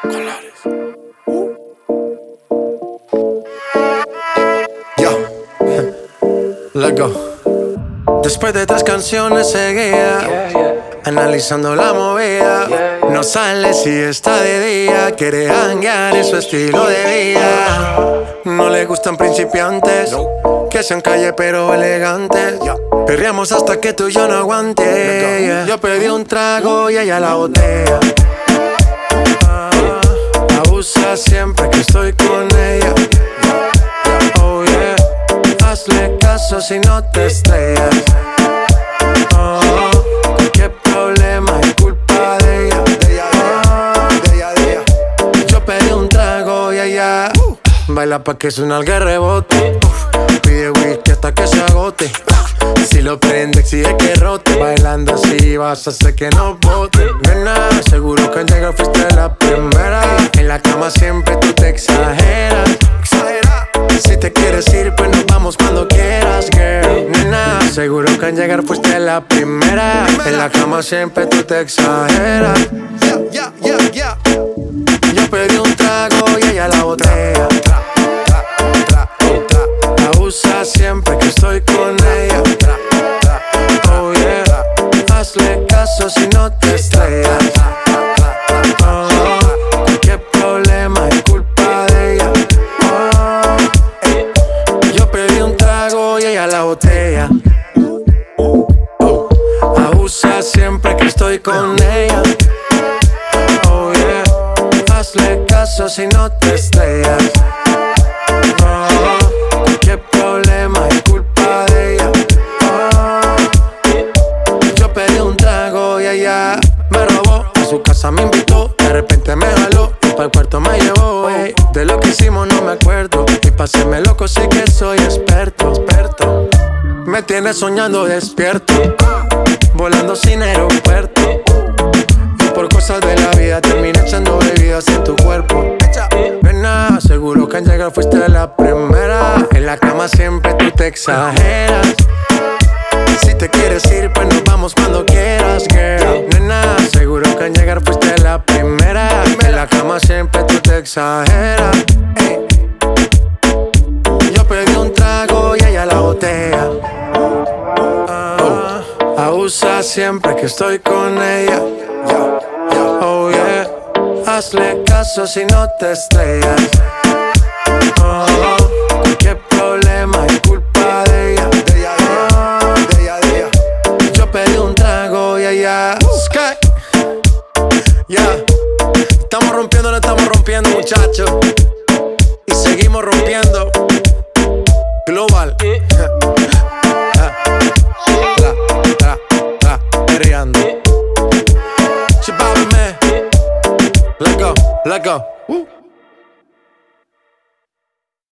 Colores. Let's go. Después de 3 canciones seguidas, analizando la movida, no sale si está de día, quiere hanguear en su estilo de vida. No le gustan principiantes, que sean calle pero elegantes. Perreamos hasta que tú y yo no aguante. Yo pedí un trago y ella la botella. Abusa siempre que estoy con ella. Oh yeah, hazle caso si no te estrellas. Cualquier problema es culpa de ella. Yo pedí un trago y ella baila pa' que suena el rebote. Pide whisky hasta que se agote. Si lo prende exige que rote. Bailando así vas a hacer que no bote. Nena, seguro que al llegar fuiste la primera. En la cama siempre tú te exageras. Si te quieres ir pues nos vamos cuando quieras, girl. Nena, seguro que al llegar fuiste la primera. En la cama siempre tú te exageras. Yo pedí un trago y ella la botella. Abusa siempre que estoy con ella. Oh yeah, hazle caso si no te estrellas. Cualquier problema es culpa de ella. Yo pedí un trago y ella la botella. Abusa siempre que estoy con ella. Oh yeah, hazle caso si no te estrellas. Cualquier problema es culpa de ella. Yo pedí un trago y ella me robó. A su casa me invitó, de repente me jaló y pa'l cuarto me llevó. De lo que hicimos no me acuerdo, y pa' hacerme loco sí que soy experto. Me tienes soñando despierto, volando sin aeropuerto. Y por cosas de la vida terminé echando bebidas en tu cuerpo. Nena, seguro que al llegar fuiste la primera. En la cama siempre tú te exageras. Si te quieres ir pues nos vamos cuando quieras, girl. Nena, seguro que al llegar fuiste la primera. En la cama siempre tú te exageras. Yo pedí un trago y ella la botella. Abusa siempre que estoy con ella. Oh yeah, hazle caso si no te estrellas. Cualquier problema es culpa de ella. Yo pedí un trago y ella estamos rompiendo, no estamos rompiendo, muchachos. Y seguimos rompiendo. Global. Perreando. Let's go.